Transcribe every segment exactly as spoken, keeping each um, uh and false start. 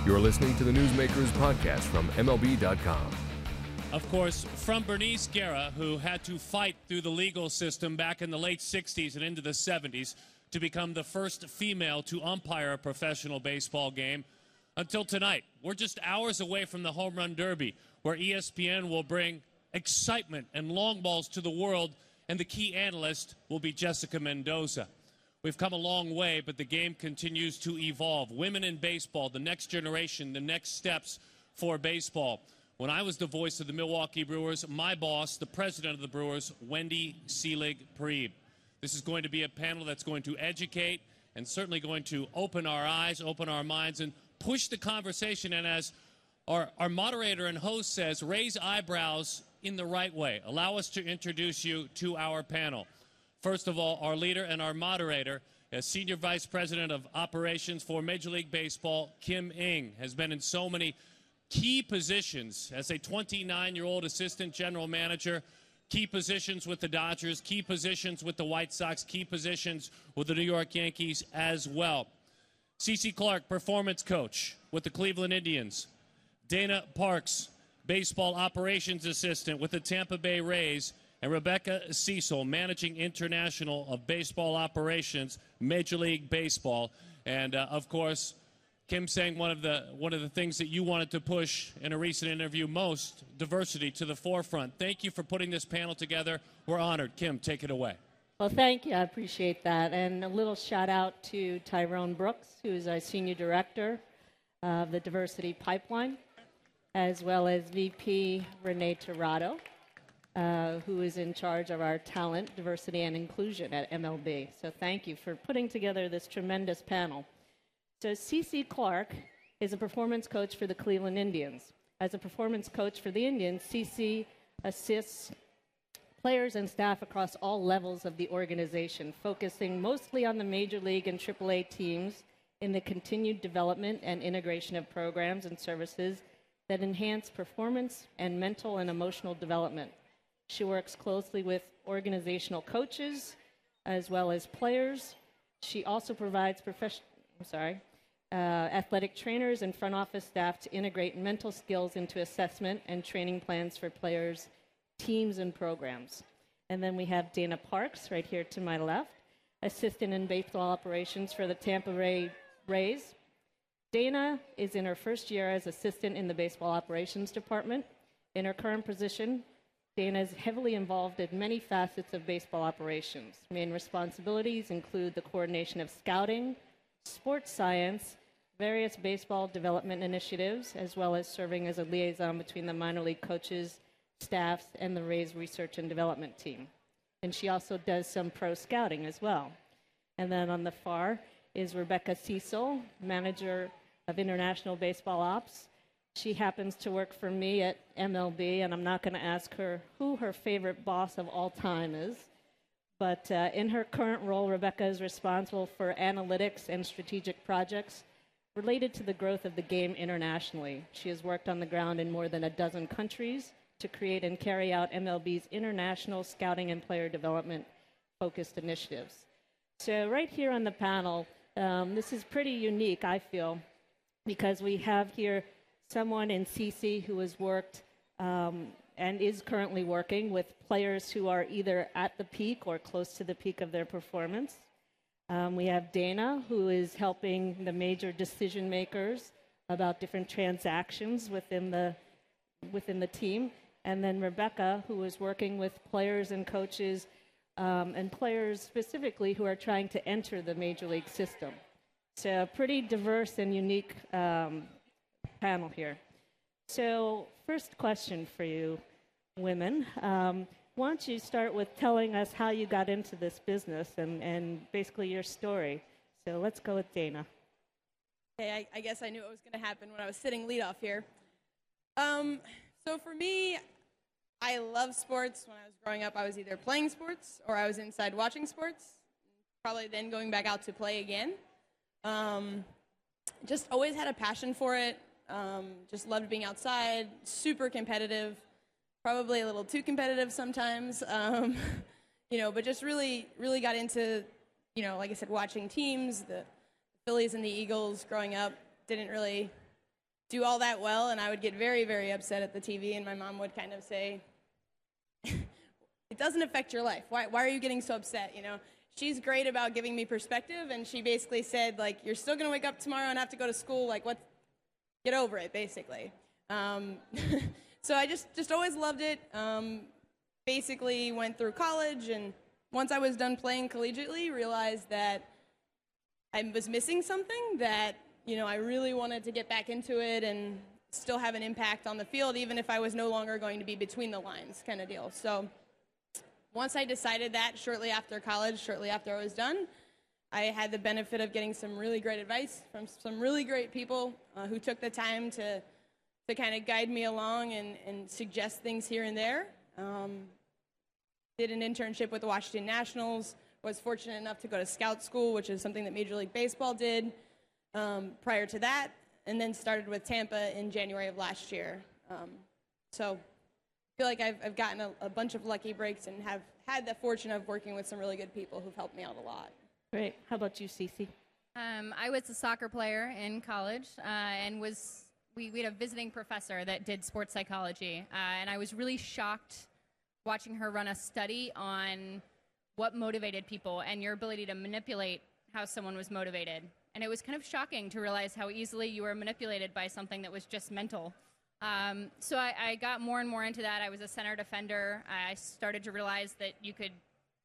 You're listening to the Newsmakers podcast from M L B dot com. Of course, from Bernice Guerra, who had to fight through the legal system back in the late sixties and into the seventies to become the first female to umpire a professional baseball game, until tonight. We're just hours away from the Home Run Derby, where E S P N will bring excitement and long balls to the world, and the key analyst will be Jessica Mendoza. We've come a long way, but the game continues to evolve. Women in baseball, the next generation, the next steps for baseball. When I was the voice of the Milwaukee Brewers, my boss, the president of the Brewers, Wendy Seelig-Priebe. This is going to be a panel that's going to educate and certainly going to open our eyes, open our minds, and push the conversation. And as our, our moderator and host says, raise eyebrows in the right way. Allow us to introduce you to our panel. First of all, our leader and our moderator, as Senior Vice President of Operations for Major League Baseball, Kim Ng, has been in so many key positions as a twenty-nine-year-old assistant general manager, key positions with the Dodgers, key positions with the White Sox, key positions with the New York Yankees as well. CeCe Clark, performance coach with the Cleveland Indians. Dana Parks, baseball operations assistant with the Tampa Bay Rays. And Rebecca Cecil, Managing International of Baseball Operations, Major League Baseball. And, uh, of course, Kim saying one of the one of the things that you wanted to push in a recent interview most, diversity to the forefront. Thank you for putting this panel together. We're honored. Kim, take it away. Well, thank you. I appreciate that. And a little shout-out to Tyrone Brooks, who is our Senior Director of the Diversity Pipeline, as well as V P Renee Tirado, Uh, who is in charge of our talent, diversity, and inclusion at M L B. So thank you for putting together this tremendous panel. So CeCe Clark is a performance coach for the Cleveland Indians. As a performance coach for the Indians, CeCe assists players and staff across all levels of the organization, focusing mostly on the Major League and triple A teams in the continued development and integration of programs and services that enhance performance and mental and emotional development. She works closely with organizational coaches as well as players. She also provides professional, I'm sorry, uh, athletic trainers and front office staff to integrate mental skills into assessment and training plans for players, teams, and programs. And then we have Dana Parks right here to my left, assistant in baseball operations for the Tampa Bay Rays. Dana is in her first year as assistant in the baseball operations department. In her current position, Dana is heavily involved in many facets of baseball operations. Main responsibilities include the coordination of scouting, sports science, various baseball development initiatives, as well as serving as a liaison between the minor league coaches, staffs, and the Rays research and development team. And she also does some pro scouting as well. And then on the far is Rebecca Cecil, manager of international baseball ops. She happens to work for me at M L B, and I'm not going to ask her who her favorite boss of all time is. But uh, in her current role, Rebecca is responsible for analytics and strategic projects related to the growth of the game internationally. She has worked on the ground in more than a dozen countries to create and carry out M L B's international scouting and player development focused initiatives. So right here on the panel, um, this is pretty unique, I feel, because we have here someone in CeCe who has worked um, and is currently working with players who are either at the peak or close to the peak of their performance. Um, we have Dana, who is helping the major decision makers about different transactions within the within the team. And then Rebecca, who is working with players and coaches um, and players specifically who are trying to enter the major league system. So a pretty diverse and unique um, panel here. So first question for you women. Um, why don't you start with telling us how you got into this business and, and basically your story. So let's go with Dana. Hey, I, I guess I knew what was going to happen when I was sitting leadoff here. Um, so for me, I love sports. When I was growing up, I was either playing sports or I was inside watching sports, probably then going back out to play again. Um, just always had a passion for it. Um, just loved being outside, super competitive, probably a little too competitive sometimes, um, you know, but just really, really got into, you know, like I said, watching teams, the Phillies and the Eagles growing up. Didn't really do all that well, and I would get very, very upset at the T V, and my mom would kind of say, it doesn't affect your life. Why, why are you getting so upset, you know? She's great about giving me perspective, and she basically said, like, you're still going to wake up tomorrow and have to go to school. Like, what? Get over it, basically. Um, so I just, just always loved it. Um, basically went through college, and once I was done playing collegiately, realized that I was missing something, that, you know, I really wanted to get back into it and still have an impact on the field, even if I was no longer going to be between the lines kind of deal. So once I decided that, shortly after college, shortly after I was done, I had the benefit of getting some really great advice from some really great people uh, who took the time to to kind of guide me along and, and suggest things here and there. Um, did an internship with the Washington Nationals, was fortunate enough to go to scout school, which is something that Major League Baseball did um, prior to that, and then started with Tampa in January of last year. Um, so I feel like I've, I've gotten a, a bunch of lucky breaks and have had the fortune of working with some really good people who've helped me out a lot. Great. How about you, Cece? Um, I was a soccer player in college uh, and was we, we had a visiting professor that did sports psychology, uh, and I was really shocked watching her run a study on what motivated people and your ability to manipulate how someone was motivated. And it was kind of shocking to realize how easily you were manipulated by something that was just mental. Um, so I, I got more and more into that. I was a center defender. I started to realize that you could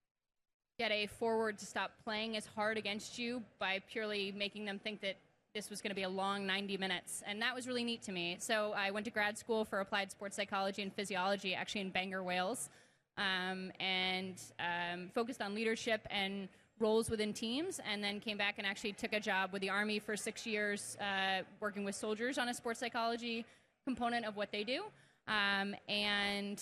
get a forward to stop playing as hard against you by purely making them think that this was going to be a long ninety minutes. And that was really neat to me. So I went to grad school for applied sports psychology and physiology, actually in Bangor, Wales, um, and um, focused on leadership and roles within teams, and then came back and actually took a job with the Army for six years uh, working with soldiers on a sports psychology component of what they do. Um, and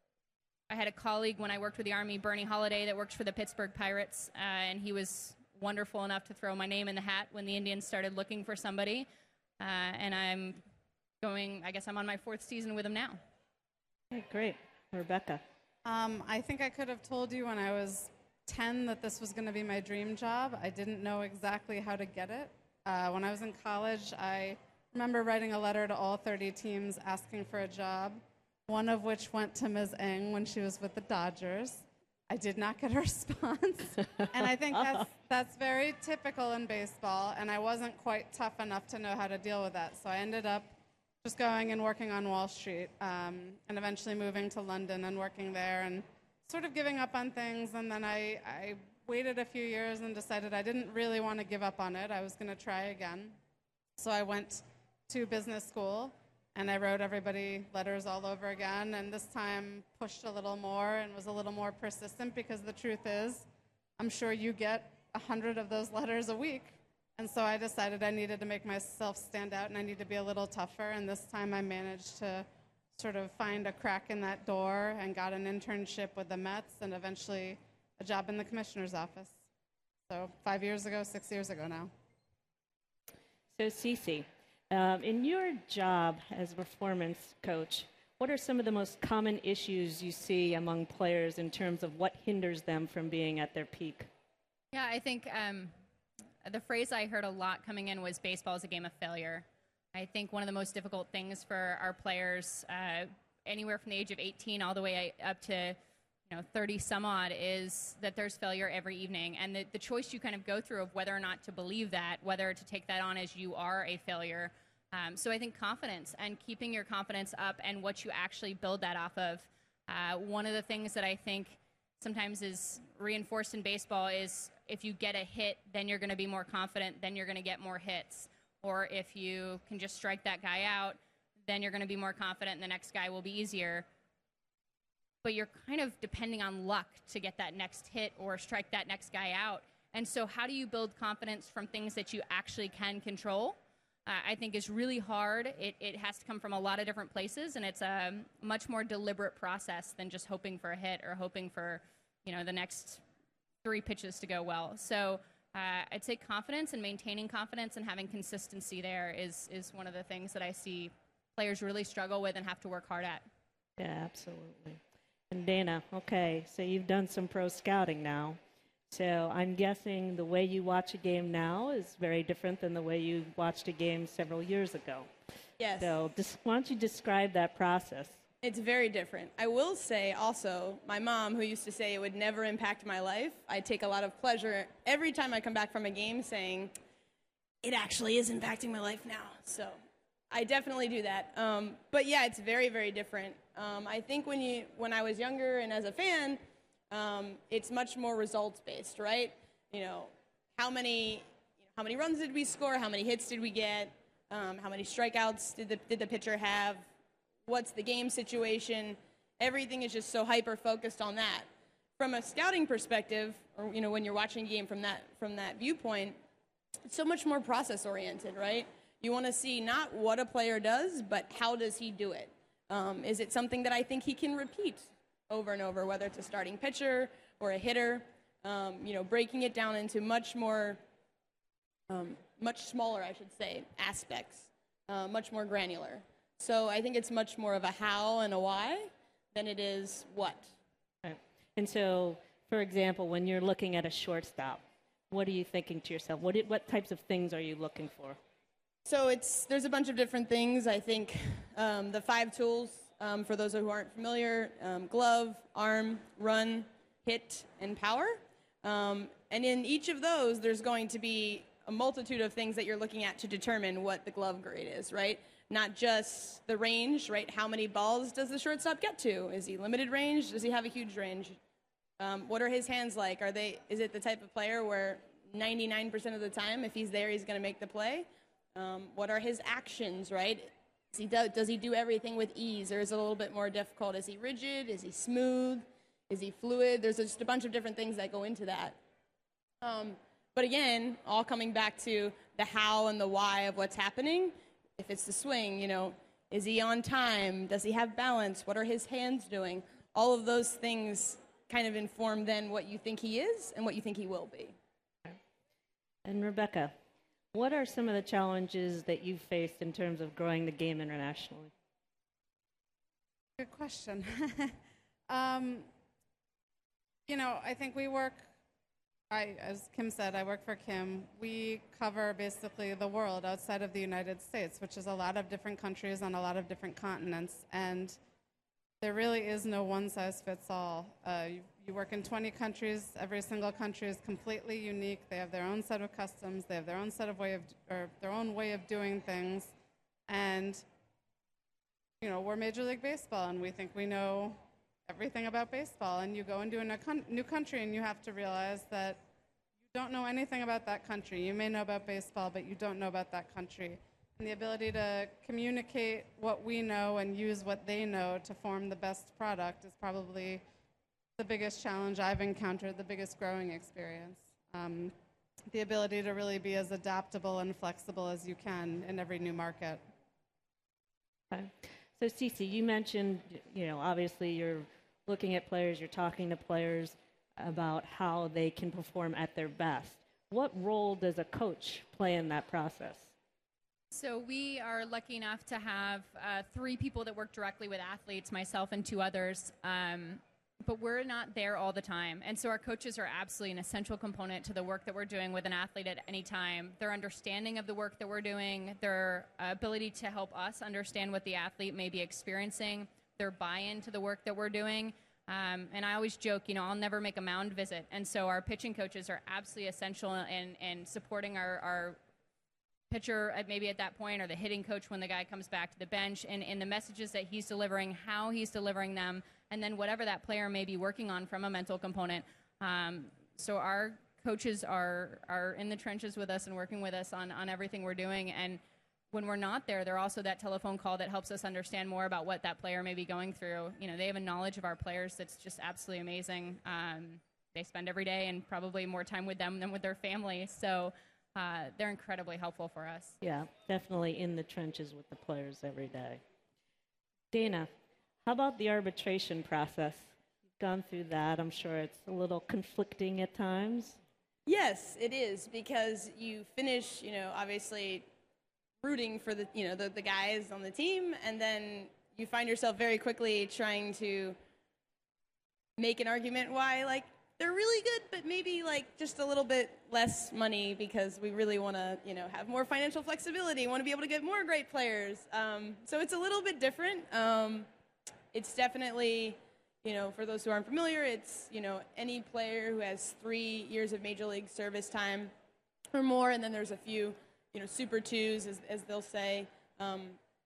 I had a colleague when I worked with the Army, Bernie Holiday, that worked for the Pittsburgh Pirates, uh, and he was wonderful enough to throw my name in the hat when the Indians started looking for somebody. Uh, and I'm going, I guess I'm on my fourth season with him now. Okay, great. Rebecca? Um, I think I could have told you when I was ten that this was going to be my dream job. I didn't know exactly how to get it. Uh, when I was in college, I remember writing a letter to all thirty teams asking for a job, one of which went to Miz Ng when she was with the Dodgers. I did not get a response, and I think that's, that's very typical in baseball, and I wasn't quite tough enough to know how to deal with that, so I ended up just going and working on Wall Street, um, and eventually moving to London and working there, and sort of giving up on things, and then I, I waited a few years and decided I didn't really want to give up on it. I was going to try again. So I went to business school, and I wrote everybody letters all over again, and this time pushed a little more and was a little more persistent, because the truth is, I'm sure you get a hundred of those letters a week. And so I decided I needed to make myself stand out, and I need to be a little tougher, and this time I managed to sort of find a crack in that door and got an internship with the Mets and eventually a job in the commissioner's office. So five years ago, six years ago now. So, Cece, um, in your job as a performance coach, what are some of the most common issues you see among players in terms of what hinders them from being at their peak? Yeah, I think um, the phrase I heard a lot coming in was baseball is a game of failure. I think one of the most difficult things for our players, uh, anywhere from the age of eighteen all the way up to you know, thirty some odd, is that there's failure every evening. And the, the choice you kind of go through of whether or not to believe that, whether to take that on as you are a failure. Um, so I think confidence and keeping your confidence up and what you actually build that off of. Uh, one of the things that I think sometimes is reinforced in baseball is if you get a hit, then you're going to be more confident, then you're going to get more hits. Or if you can just strike that guy out, then you're going to be more confident and the next guy will be easier. But you're kind of depending on luck to get that next hit or strike that next guy out. And so how do you build confidence from things that you actually can control? Uh, I think is really hard. It, it has to come from a lot of different places, and it's a much more deliberate process than just hoping for a hit or hoping for, you know, the next three pitches to go well. So uh, I'd say confidence and maintaining confidence and having consistency there is, is one of the things that I see players really struggle with and have to work hard at. Yeah, absolutely. And Dana, okay, so you've done some pro scouting now. So I'm guessing the way you watch a game now is very different than the way you watched a game several years ago. Yes. So just, why don't you describe that process? It's very different. I will say also, my mom, who used to say it would never impact my life, I take a lot of pleasure every time I come back from a game saying, it actually is impacting my life now. So I definitely do that. Um, but yeah, it's very, very different. Um, I think when you, when I was younger and as a fan, um, it's much more results-based, right? You know, how many, you know, how many runs did we score? How many hits did we get? Um, how many strikeouts did the, did the pitcher have? What's the game situation? Everything is just so hyper-focused on that. From a scouting perspective, or you know, when you're watching a game from that from that viewpoint, it's so much more process-oriented, right? You want to see not what a player does, but how does he do it? Um, is it something that I think he can repeat over and over, whether it's a starting pitcher or a hitter? Um, you know, breaking it down into much more, um, much smaller, I should say, aspects, uh, much more granular. So I think it's much more of a how and a why than it is what. Right. And so, for example, when you're looking at a shortstop, what are you thinking to yourself? What, what types of things are you looking for? So it's there's a bunch of different things. I think um, the five tools, um, for those who aren't familiar, um, glove, arm, run, hit, and power. Um, and in each of those, there's going to be a multitude of things that you're looking at to determine what the glove grade is, right? Not just the range, right? How many balls does the shortstop get to? Is he limited range? Does he have a huge range? Um, what are his hands like? Are they? Is it the type of player where ninety-nine percent of the time, if he's there, he's going to make the play? Um, what are his actions, right? Does he, do, does he do everything with ease, or is it a little bit more difficult? Is he rigid? Is he smooth? Is he fluid? There's just a bunch of different things that go into that. Um, but again, all coming back to the how and the why of what's happening. If it's the swing, you know, is he on time? Does he have balance? What are his hands doing? All of those things kind of inform then what you think he is and what you think he will be. And Rebecca, what are some of the challenges that you've faced in terms of growing the game internationally? Good question. um, you know, I think we work, I, as Kim said, I work for Kim. We cover basically the world outside of the United States, which is a lot of different countries on a lot of different continents. And there really is no one-size-fits-all. Uh, you, you work in twenty countries. Every single country is completely unique. They have their own set of customs. They have their own set of way of, or their own way of doing things. And, you know, we're Major League Baseball, and we think we know everything about baseball. And you go into a new country, and you have to realize that you don't know anything about that country. You may know about baseball, but you don't know about that country. And the ability to communicate what we know and use what they know to form the best product is probably the biggest challenge I've encountered, the biggest growing experience. Um, the ability to really be as adaptable and flexible as you can in every new market. Okay. So, Cece, you mentioned, you know, obviously you're looking at players, you're talking to players about how they can perform at their best. What role does a coach play in that process? So we are lucky enough to have uh, three people that work directly with athletes, myself and two others, um, but we're not there all the time. And so our coaches are absolutely an essential component to the work that we're doing with an athlete at any time. Their understanding of the work that we're doing, their uh, ability to help us understand what the athlete may be experiencing, their buy-in to the work that we're doing. Um, and I always joke, you know, I'll never make a mound visit. And so our pitching coaches are absolutely essential in, in supporting our, our pitcher at maybe at that point, or the hitting coach when the guy comes back to the bench, and, and the messages that he's delivering, how he's delivering them, and then whatever that player may be working on from a mental component. Um, so our coaches are are in the trenches with us and working with us on, on everything we're doing. And when we're not there, they're also that telephone call that helps us understand more about what that player may be going through. You know, they have a knowledge of our players that's just absolutely amazing. Um, they spend every day and probably more time with them than with their family. So Uh, they're incredibly helpful for us. Yeah, definitely in the trenches with the players every day. Dana, how about the arbitration process? You've gone through that. I'm sure it's a little conflicting at times. Yes, it is, because you finish, you know, obviously rooting for the, you know, the, the guys on the team, and then you find yourself very quickly trying to make an argument why, like, they're really good, but maybe like just a little bit less money because we really want to, you know, have more financial flexibility, want to be able to get more great players. Um, so it's a little bit different. Um, it's definitely, you know, for those who aren't familiar, it's, you know, any player who has three years of major league service time or more, and then there's a few, you know, super twos, as, as they'll say. Um,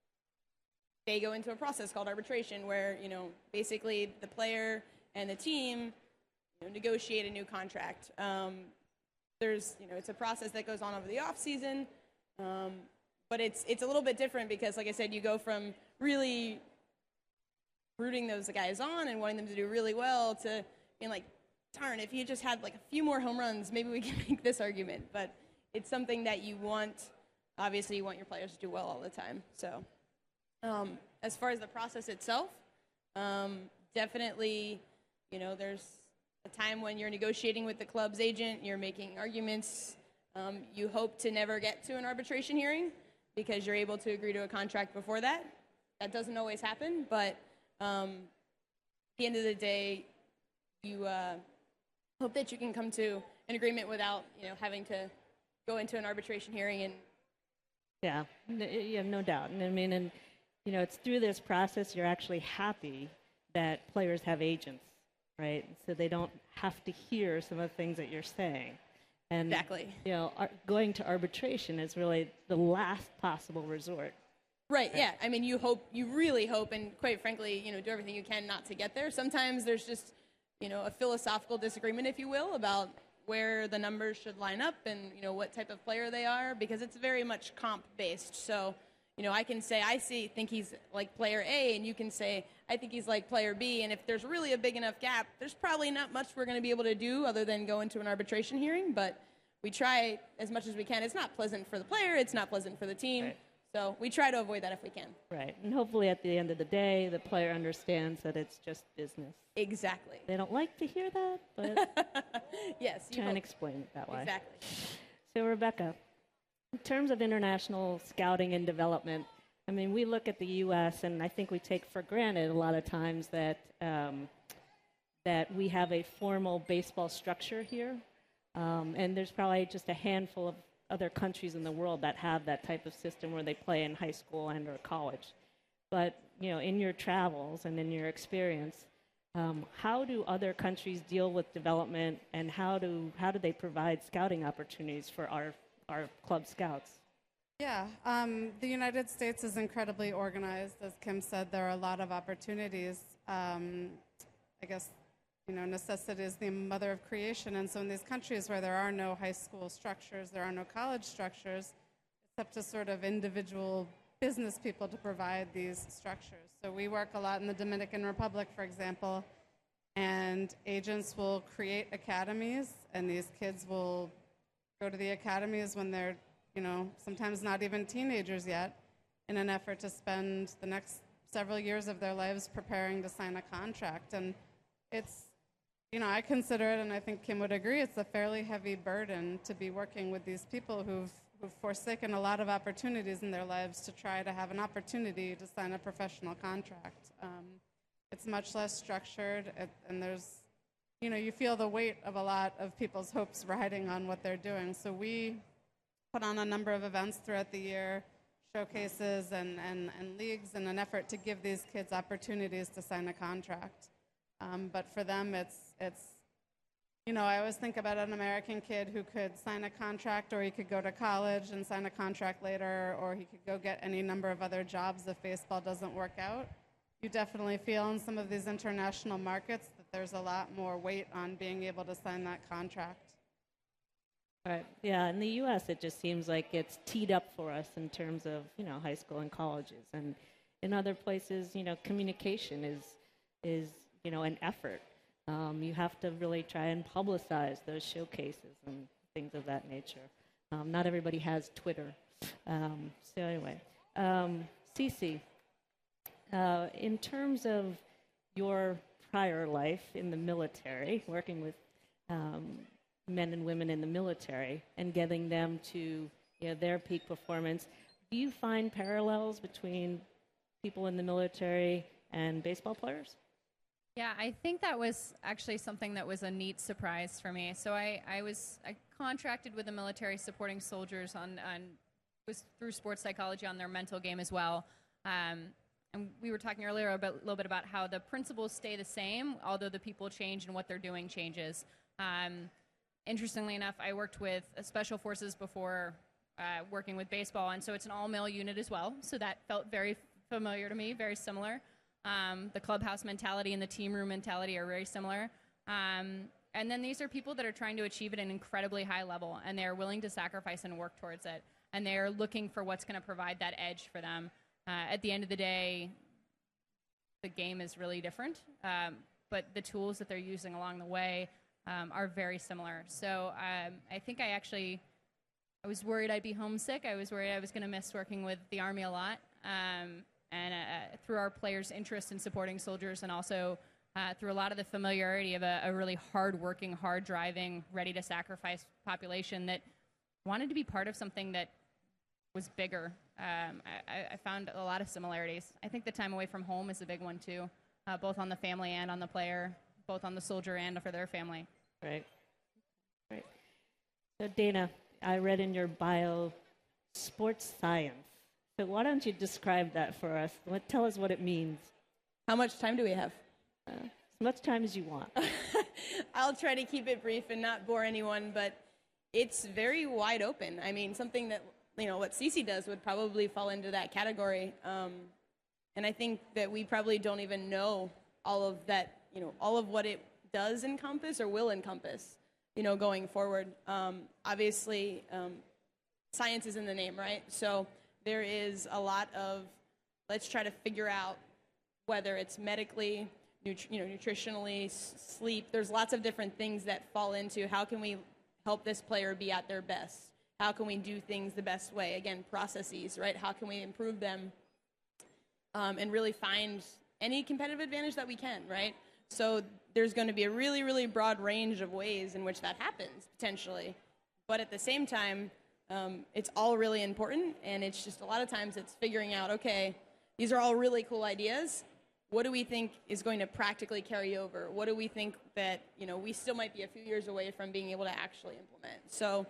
they go into a process called arbitration where, you know, basically the player and the team, you know, negotiate a new contract. Um, there's, you know, it's a process that goes on over the off season, um, but it's it's a little bit different because, like I said, you go from really rooting those guys on and wanting them to do really well to being like, darn, if you just had like a few more home runs, maybe we can make this argument. But it's something that you want. Obviously, you want your players to do well all the time. So, um, as far as the process itself, um, definitely, you know, there's a time when you're negotiating with the club's agent, you're making arguments. Um, you hope to never get to an arbitration hearing because you're able to agree to a contract before that. That doesn't always happen, but um, at the end of the day, you uh, hope that you can come to an agreement without, you know, having to go into an arbitration hearing. And yeah, you have no doubt. And I mean, and you know, it's through this process you're actually happy that players have agents, right? So they don't have to hear some of the things that you're saying. And, exactly. You know, ar- going to arbitration is really the last possible resort. Right, yeah. I mean, you hope, you really hope, and quite frankly, you know, do everything you can not to get there. Sometimes there's just, you know, a philosophical disagreement, if you will, about where the numbers should line up and, you know, what type of player they are, because it's very much comp-based. So, you know, I can say, I see, think he's like player A, and you can say, I think he's like player B, and if there's really a big enough gap, there's probably not much we're going to be able to do other than go into an arbitration hearing, but we try as much as we can. It's not pleasant for the player, it's not pleasant for the team, right. So we try to avoid that if we can. Right, and hopefully at the end of the day, the player understands that it's just business. Exactly. They don't like to hear that, but yes, you try hope. and explain it that way. Exactly. So, Rebecca, in terms of international scouting and development, I mean, we look at the U S and I think we take for granted a lot of times that um, that we have a formal baseball structure here, um, and there's probably just a handful of other countries in the world that have that type of system where they play in high school and or college. But, you know, in your travels and in your experience, um, how do other countries deal with development, and how do how do they provide scouting opportunities for our, our club scouts? Yeah, um, the United States is incredibly organized. As Kim said, there are a lot of opportunities. Um, I guess, you know, necessity is the mother of creation. And so in these countries where there are no high school structures, there are no college structures, it's up to sort of individual business people to provide these structures. So we work a lot in the Dominican Republic, for example, and agents will create academies, and these kids will go to the academies when they're, you know, sometimes not even teenagers yet, in an effort to spend the next several years of their lives preparing to sign a contract. And it's, you know, I consider it, and I think Kim would agree, it's a fairly heavy burden to be working with these people who've, who've forsaken a lot of opportunities in their lives to try to have an opportunity to sign a professional contract. Um, it's much less structured, it, and there's, you know, you feel the weight of a lot of people's hopes riding on what they're doing. So we put on a number of events throughout the year, showcases and, and, and leagues in an effort to give these kids opportunities to sign a contract. Um, but for them, it's, it's, you know, I always think about an American kid who could sign a contract, or he could go to college and sign a contract later, or he could go get any number of other jobs if baseball doesn't work out. You definitely feel in some of these international markets that there's a lot more weight on being able to sign that contract. Right. Yeah, in the U S it just seems like it's teed up for us in terms of, you know, high school and colleges. And in other places, you know, communication is, is you know, an effort. Um, you have to really try and publicize those showcases and things of that nature. Um, not everybody has Twitter. Um, so anyway, um, Cece, uh, in terms of your prior life in the military, working with um, men and women in the military and getting them to, you know, their peak performance, do you find parallels between people in the military and baseball players? Yeah, I think that was actually something that was a neat surprise for me. So I, I was I contracted with the military supporting soldiers on, on was through sports psychology on their mental game as well. Um, and we were talking earlier about, a little bit about how the principles stay the same, although the people change and what they're doing changes. Um, interestingly enough, I worked with uh, special forces before uh, working with baseball, and so it's an all-male unit as well. So that felt very familiar to me, very similar. Um, the clubhouse mentality and the team room mentality are very similar. Um, and then these are people that are trying to achieve it at an incredibly high level, and they're willing to sacrifice and work towards it. And they're looking for what's going to provide that edge for them. Uh, at the end of the day, the game is really different, um, but the tools that they're using along the way um, are very similar. So um, I think I actually, I was worried I'd be homesick. I was worried I was going to miss working with the Army a lot. Um, and uh, through our players' interest in supporting soldiers, and also uh, through a lot of the familiarity of a, a really hard-working, hard-driving, ready-to-sacrifice population that wanted to be part of something that was bigger. Um, I, I found a lot of similarities. I think the time away from home is a big one too, uh, both on the family and on the player, both on the soldier and for their family. Right. Right. So Dana, I read in your bio, sports science. So why don't you describe that for us? What, tell us what it means. How much time do we have? Uh, as much time as you want. I'll try to keep it brief and not bore anyone, but it's very wide open. I mean, something that, you know, what Cece does would probably fall into that category. Um, and I think that we probably don't even know all of that, you know, all of what it does encompass or will encompass, you know, going forward. Um, obviously, um, science is in the name, right? So there is a lot of, let's try to figure out whether it's medically, nutri- you know, nutritionally, s- sleep. There's lots of different things that fall into how can we help this player be at their best? How can we do things the best way? Again, processes, right? How can we improve them um, and really find any competitive advantage that we can, right? So there's going to be a really, really broad range of ways in which that happens, potentially. But at the same time, um, it's all really important, and it's just a lot of times it's figuring out, okay, these are all really cool ideas. What do we think is going to practically carry over? What do we think that, you know, we still might be a few years away from being able to actually implement? So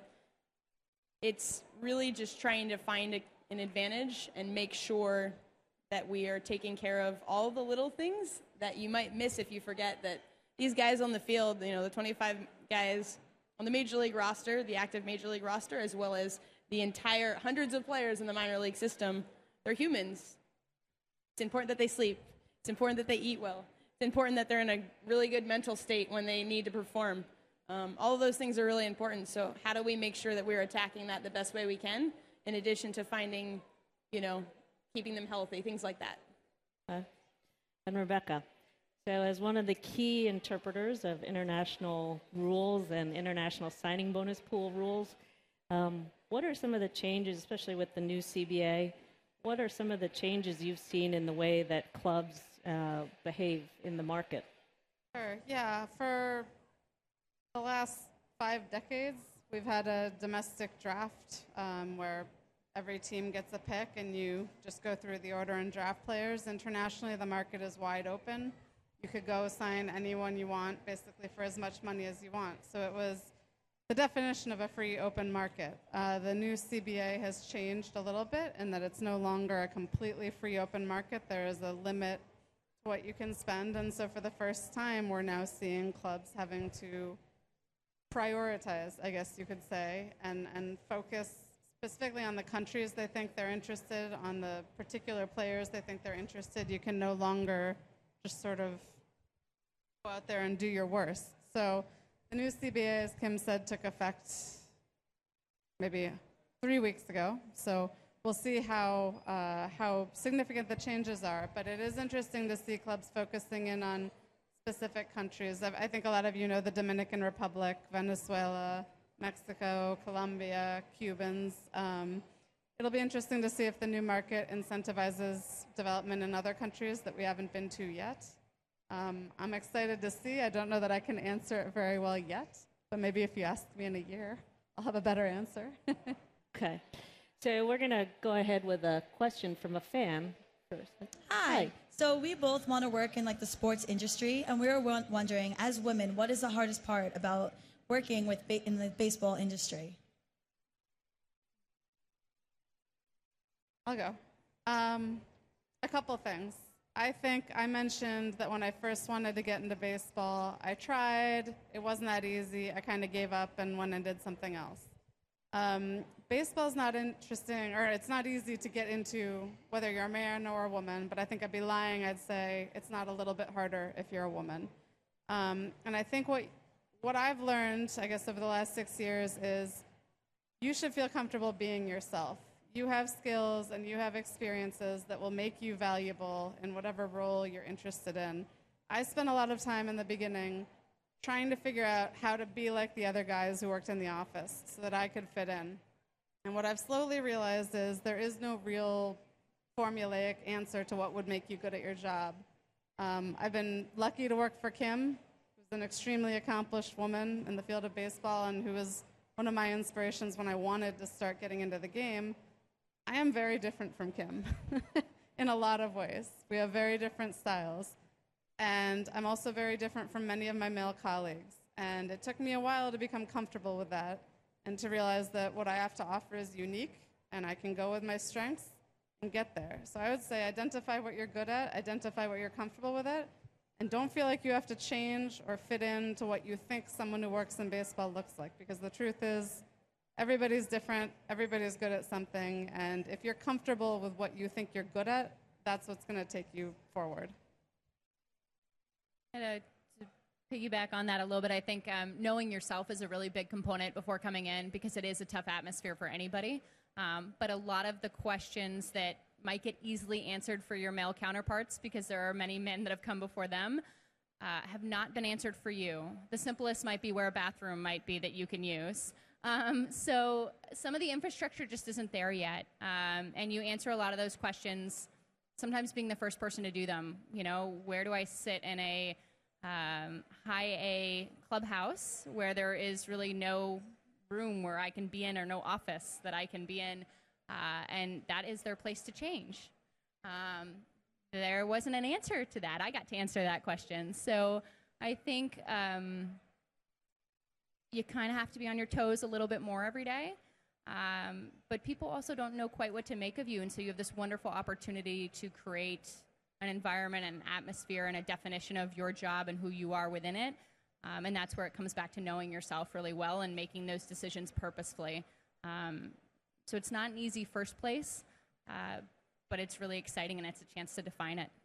it's really just trying to find a, an advantage and make sure that we are taking care of all the little things that you might miss if you forget that these guys on the field, you know, the twenty-five guys on the major league roster, the active major league roster, as well as the entire hundreds of players in the minor league system, they're humans. It's important that they sleep. It's important that they eat well. It's important that they're in a really good mental state when they need to perform. Um, all of those things are really important. So how do we make sure that we're attacking that the best way we can, in addition to finding, you know, keeping them healthy, things like that. Uh, and Rebecca, so as one of the key interpreters of international rules and international signing bonus pool rules, um, what are some of the changes, especially with the new C B A, what are some of the changes you've seen in the way that clubs uh, behave in the market? Sure, yeah. For the last five decades, we've had a domestic draft um, where every team gets a pick and you just go through the order and draft players. Internationally, the market is wide open. You could go sign anyone you want, basically for as much money as you want. So it was the definition of a free open market. Uh, the new C B A has changed a little bit in that it's no longer a completely free open market. There is a limit to what you can spend. And so for the first time, we're now seeing clubs having to prioritize, I guess you could say, and, and focus specifically on the countries they think they're interested, on the particular players they think they're interested. You can no longer just sort of go out there and do your worst. So the new C B A, as Kim said, took effect maybe three weeks ago. So we'll see how, uh, how significant the changes are. But it is interesting to see clubs focusing in on specific countries. I think a lot of you know the Dominican Republic, Venezuela, Mexico, Colombia, Cubans. Um, it'll be interesting to see if the new market incentivizes development in other countries that we haven't been to yet. Um, I'm excited to see. I don't know that I can answer it very well yet, but maybe if you ask me in a year, I'll have a better answer. Okay. So we're going to go ahead with a question from a fan first. Hi. So we both want to work in like the sports industry, and we were won- wondering, as women, what is the hardest part about working with ba- in the baseball industry? I'll go. Um, a couple things. I think I mentioned that when I first wanted to get into baseball, I tried. It wasn't that easy. I kind of gave up and went and did something else. Um, baseball's not interesting, or it's not easy to get into whether you're a man or a woman, but I think I'd be lying. I'd say it's not a little bit harder if you're a woman. Um, and I think what, what I've learned, I guess, over the last six years is you should feel comfortable being yourself. You have skills and you have experiences that will make you valuable in whatever role you're interested in. I spent a lot of time in the beginning trying to figure out how to be like the other guys who worked in the office so that I could fit in. And what I've slowly realized is there is no real formulaic answer to what would make you good at your job. Um, I've been lucky to work for Kim, who's an extremely accomplished woman in the field of baseball and who was one of my inspirations when I wanted to start getting into the game. I am very different from Kim in a lot of ways. We have very different styles. And I'm also very different from many of my male colleagues. And it took me a while to become comfortable with that and to realize that what I have to offer is unique and I can go with my strengths and get there. So I would say identify what you're good at, identify what you're comfortable with it, and don't feel like you have to change or fit into what you think someone who works in baseball looks like, because the truth is, everybody's different, everybody's good at something, and if you're comfortable with what you think you're good at, that's what's going to take you forward. And, uh, to piggyback on that a little bit, I think um, knowing yourself is a really big component before coming in, because it is a tough atmosphere for anybody. Um, but a lot of the questions that might get easily answered for your male counterparts, because there are many men that have come before them, uh, have not been answered for you. The simplest might be where a bathroom might be that you can use. Um, so some of the infrastructure just isn't there yet. Um, and you answer a lot of those questions, sometimes being the first person to do them. You know, where do I sit in a um, high A clubhouse where there is really no room where I can be in, or no office that I can be in? Uh, and that is their place to change. Um, there wasn't an answer to that. I got to answer that question. So I think um, you kind of have to be on your toes a little bit more every day. Um, but people also don't know quite what to make of you, and so you have this wonderful opportunity to create an environment, an atmosphere, and a definition of your job and who you are within it. Um, and that's where it comes back to knowing yourself really well and making those decisions purposefully. Um, so it's not an easy first place, uh, but it's really exciting, and it's a chance to define it.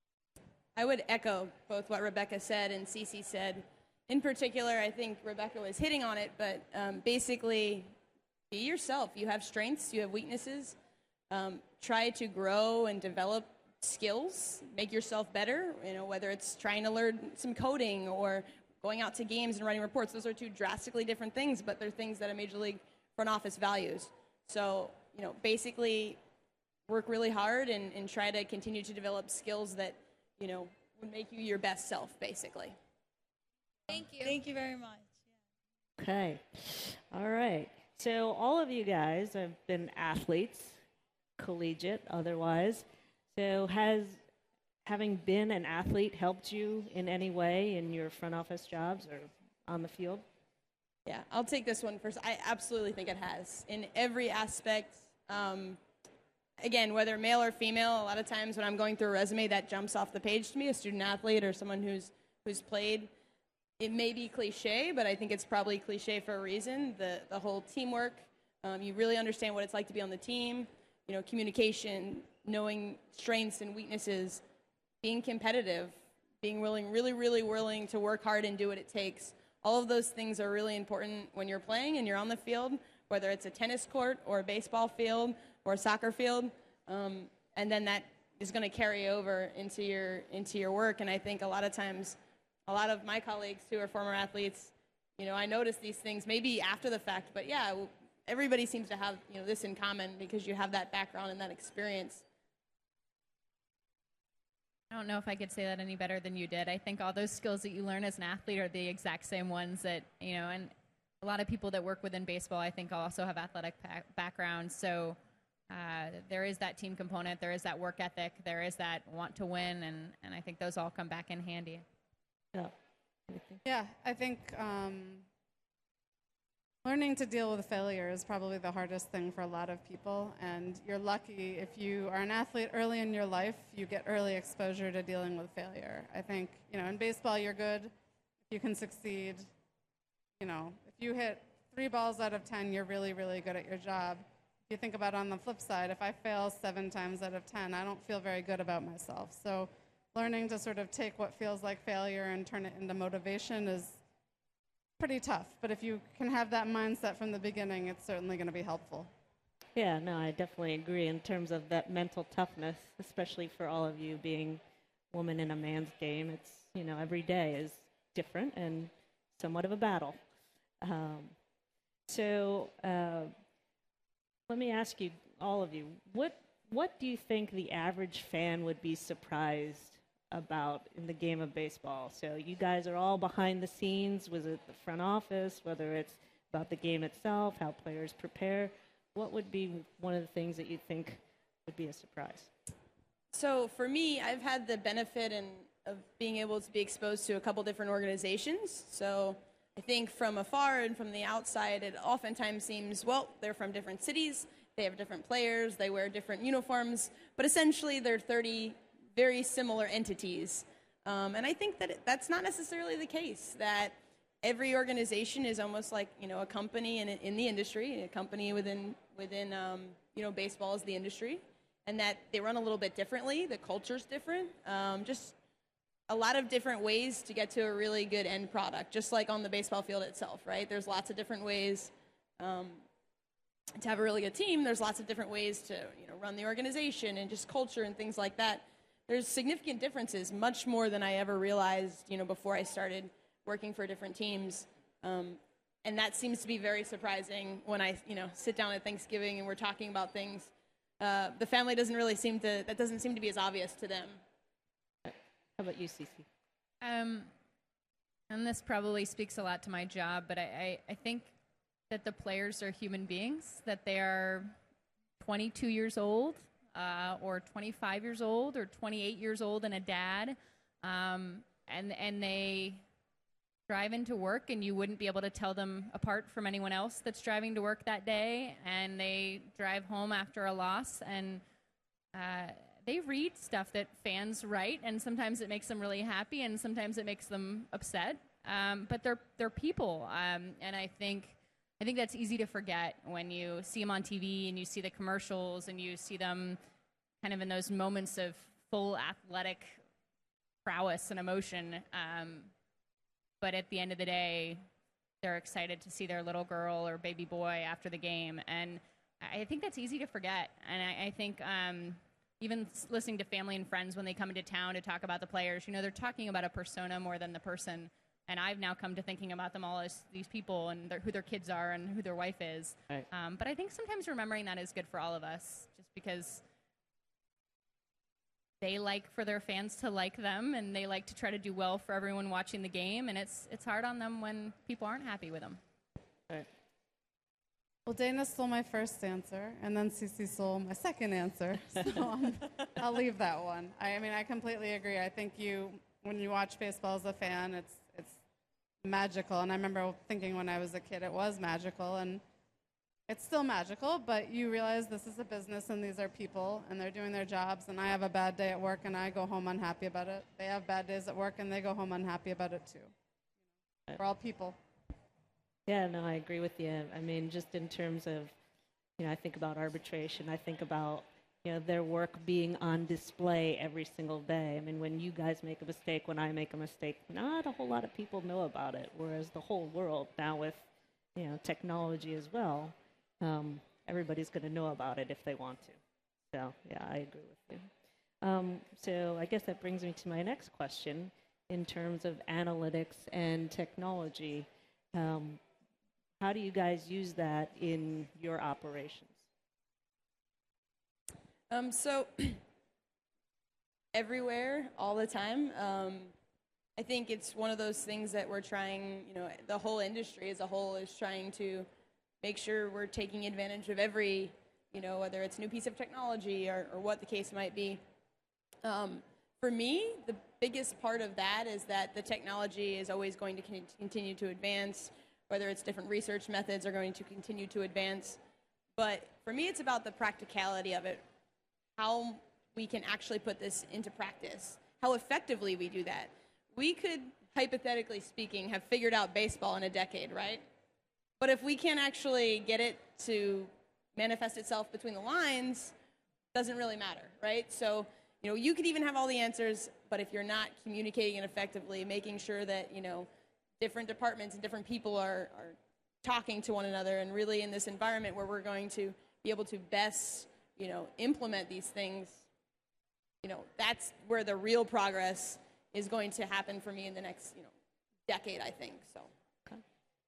I would echo both what Rebecca said and Cece said. In particular, I think Rebecca was hitting on it, but um, basically, be yourself. You have strengths, you have weaknesses. Um, try to grow and develop skills, make yourself better, you know, whether it's trying to learn some coding or going out to games and writing reports. Those are two drastically different things, but they're things that a Major League front office values. So, you know, basically work really hard and, and try to continue to develop skills that, you know, would make you your best self, basically. Thank you. Thank you very much. Yeah. Okay. All right. So all of you guys have been athletes, collegiate, otherwise. So has having been an athlete helped you in any way in your front office jobs or on the field? Yeah, I'll take this one first. I absolutely think it has. In every aspect, um, again, whether male or female, a lot of times when I'm going through a resume, that jumps off the page to me, a student athlete or someone who's who's played. It may be cliche, but I think it's probably cliche for a reason. The the whole teamwork, um, you really understand what it's like to be on the team, you know, communication, knowing strengths and weaknesses, being competitive, being willing, really, really willing to work hard and do what it takes. All of those things are really important when you're playing and you're on the field, whether it's a tennis court or a baseball field or a soccer field, um, and then that is going to carry over into your into your work. And I think a lot of times, a lot of my colleagues who are former athletes, you know, I notice these things maybe after the fact, but yeah, everybody seems to have, you know, this in common because you have that background and that experience. I don't know if I could say that any better than you did. I think all those skills that you learn as an athlete are the exact same ones that, you know, and a lot of people that work within baseball, I think, also have athletic pa- backgrounds. So uh, there is that team component, there is that work ethic, there is that want to win, and, and I think those all come back in handy. Yeah. Yeah, I think um, learning to deal with failure is probably the hardest thing for a lot of people, and you're lucky if you are an athlete early in your life, you get early exposure to dealing with failure. I think, you know, in baseball you're good, you can succeed. You know, if you hit three balls out of ten, you're really, really good at your job. If you think about it on the flip side, if I fail seven times out of ten, I don't feel very good about myself. So learning to sort of take what feels like failure and turn it into motivation is pretty tough. But if you can have that mindset from the beginning, it's certainly going to be helpful. Yeah, no, I definitely agree in terms of that mental toughness, especially for all of you being woman in a man's game. It's, you know, every day is different and somewhat of a battle. Um, so uh, let me ask you, all of you, what what do you think the average fan would be surprised about in the game of baseball? So you guys are all behind the scenes. Was it the front office, whether it's about the game itself, how players prepare? What would be one of the things that you think would be a surprise? So for me, I've had the benefit and of being able to be exposed to a couple different organizations. So I think from afar and from the outside, it oftentimes seems, well, they're from different cities, they have different players, they wear different uniforms, but essentially they're thirty very similar entities. Um, and I think that it, that's not necessarily the case, that every organization is almost like, you know, a company in, in the industry, a company within, within um, you know, baseball is the industry, and that they run a little bit differently, the culture's different, um, just a lot of different ways to get to a really good end product, just like on the baseball field itself, right? There's lots of different ways um, to have a really good team. There's lots of different ways to, you know, run the organization and just culture and things like that. There's significant differences, much more than I ever realized, you know, before I started working for different teams. Um, and that seems to be very surprising when I, you know, sit down at Thanksgiving and we're talking about things. Uh, the family doesn't really seem to, that doesn't seem to be as obvious to them. How about you, Cece? Um, and this probably speaks a lot to my job, but I, I, I think that the players are human beings, that they are twenty-two years old, uh, or twenty-five years old, or twenty-eight years old and a dad, um, and and they drive into work, and you wouldn't be able to tell them apart from anyone else that's driving to work that day, and they drive home after a loss, and uh, they read stuff that fans write, and sometimes it makes them really happy, and sometimes it makes them upset. Um, but they're they're people, um, and I think I think that's easy to forget when you see them on T V and you see the commercials and you see them kind of in those moments of full athletic prowess and emotion. Um, but at the end of the day, they're excited to see their little girl or baby boy after the game, and I think that's easy to forget. And I, I think. Um, Even listening to family and friends when they come into town to talk about the players, you know, they're talking about a persona more than the person. And I've now come to thinking about them all as these people and their, who their kids are and who their wife is. Right. Um, but I think sometimes remembering that is good for all of us, just because they like for their fans to like them, and they like to try to do well for everyone watching the game. And it's it's hard on them when people aren't happy with them. Right. Well, Dana stole my first answer, and then Cece stole my second answer. So um, I'll leave that one. I, I mean, I completely agree. I think you, when you watch baseball as a fan, it's it's magical. And I remember thinking when I was a kid, it was magical, and it's still magical. But you realize this is a business, and these are people, and they're doing their jobs. And I have a bad day at work, and I go home unhappy about it. They have bad days at work, and they go home unhappy about it too. We're all people. Yeah, no, I agree with you. I mean, just in terms of, you know, I think about arbitration. I think about, you know, their work being on display every single day. I mean, when you guys make a mistake, when I make a mistake, not a whole lot of people know about it, whereas the whole world now with, you know, technology as well, um, everybody's going to know about it if they want to. So, yeah, I agree with you. Um, so I guess that brings me to my next question in terms of analytics and technology. Um, How do you guys use that in your operations? Um, so everywhere, all the time. Um, I think it's one of those things that we're trying, you know, the whole industry as a whole is trying to make sure we're taking advantage of every you know, whether it's a new piece of technology or, or what the case might be. Um, for me, the biggest part of that is that the technology is always going to con- continue to advance, whether it's different research methods are going to continue to advance. But for me, it's about the practicality of it, how we can actually put this into practice, how effectively we do that. We could, hypothetically speaking, have figured out baseball in a decade, right? But if we can't actually get it to manifest itself between the lines, doesn't really matter, right? So, you know, you could even have all the answers, but if you're not communicating it effectively, making sure that, you know, different departments and different people are, are talking to one another, and really in this environment where we're going to be able to best, you know, implement these things, you know, that's where the real progress is going to happen for me in the next, you know, decade, I think. So. Okay.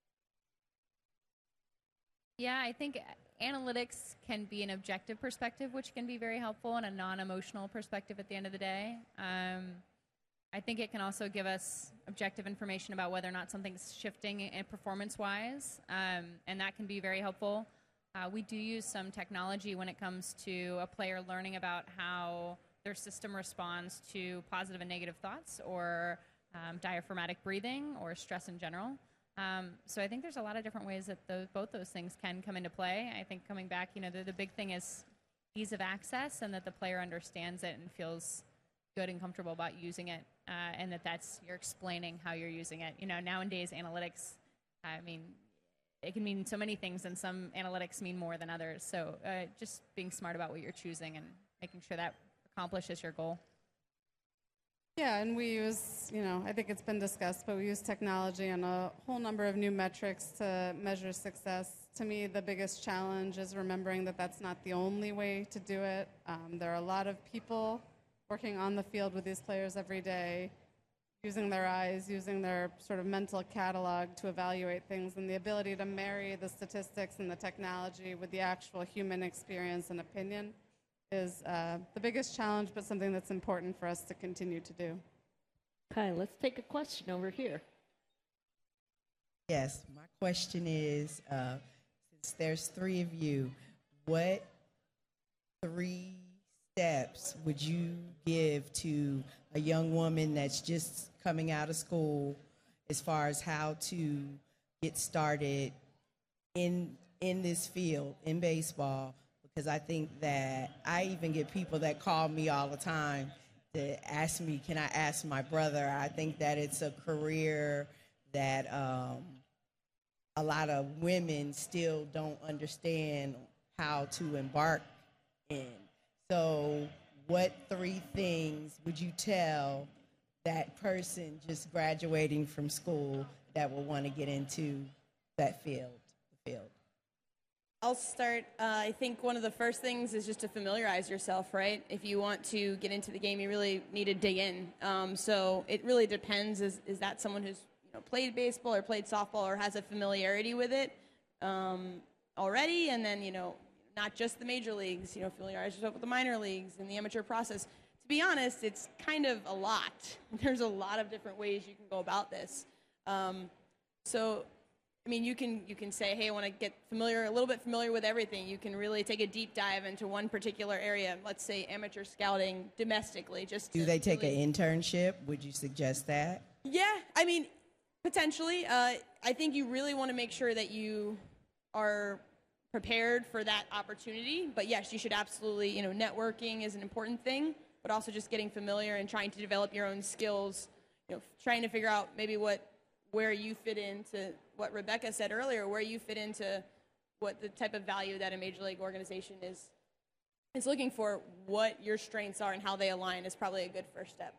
Yeah, I think analytics can be an objective perspective, which can be very helpful, and a non-emotional perspective at the end of the day. Um, I think it can also give us objective information about whether or not something's shifting in performance-wise, um, and that can be very helpful. Uh, we do use some technology when it comes to a player learning about how their system responds to positive and negative thoughts, or um, diaphragmatic breathing, or stress in general. Um, so I think there's a lot of different ways that those, both those things can come into play. I think coming back, you know, the, the big thing is ease of access, and that the player understands it and feels good and comfortable about using it, uh, and that that's, you're explaining how you're using it. You know, nowadays analytics, I mean, it can mean so many things, and some analytics mean more than others. So uh, just being smart about what you're choosing and making sure that accomplishes your goal. Yeah, and we use, you know, I think it's been discussed, but we use technology and a whole number of new metrics to measure success. To me, the biggest challenge is remembering that that's not the only way to do it. Um, there are a lot of people working on the field with these players every day, using their eyes, using their sort of mental catalog to evaluate things, and the ability to marry the statistics and the technology with the actual human experience and opinion is uh, the biggest challenge, but something that's important for us to continue to do. Okay, let's take a question over here. Yes, my question is, uh, since there's three of you, what three steps would you give to a young woman that's just coming out of school as far as how to get started in in this field, in baseball? Because I think that I even get people that call me all the time to ask me, can I ask my brother? I think that it's a career that um, a lot of women still don't understand how to embark in. So what three things would you tell that person just graduating from school that will want to get into that field, the field? I'll start. Uh, I think one of the first things is just to familiarize yourself, right? If you want to get into the game, you really need to dig in. Um, so it really depends. Is is that someone who's, you know, played baseball or played softball or has a familiarity with it um, already? And then, you know, not just the major leagues, you know, familiarize yourself with the minor leagues and the amateur process. To be honest, it's kind of a lot. There's a lot of different ways you can go about this. Um, so... I mean, you can you can say, hey, I want to get familiar, a little bit familiar with everything. You can really take a deep dive into one particular area. Let's say amateur scouting domestically. Just do they take really... an internship? Would you suggest that? Yeah, I mean, potentially. Uh, I think you really want to make sure that you are prepared for that opportunity. But yes, you should absolutely. You know, networking is an important thing, but also just getting familiar and trying to develop your own skills. You know, trying to figure out maybe what. where you fit into what Rebecca said earlier, where you fit into what the type of value that a major league organization is is looking for, what your strengths are and how they align is probably a good first step.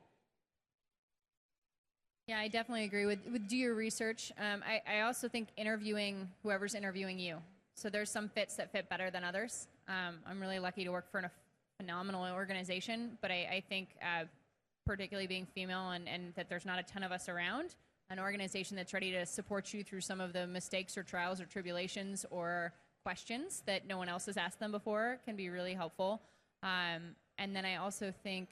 Yeah, I definitely agree with, with do your research. Um, I, I also think interviewing whoever's interviewing you. So there's some fits that fit better than others. Um, I'm really lucky to work for a phenomenal organization, but I, I think uh, particularly being female and, and that there's not a ton of us around, an organization that's ready to support you through some of the mistakes or trials or tribulations or questions that no one else has asked them before can be really helpful. Um, and then I also think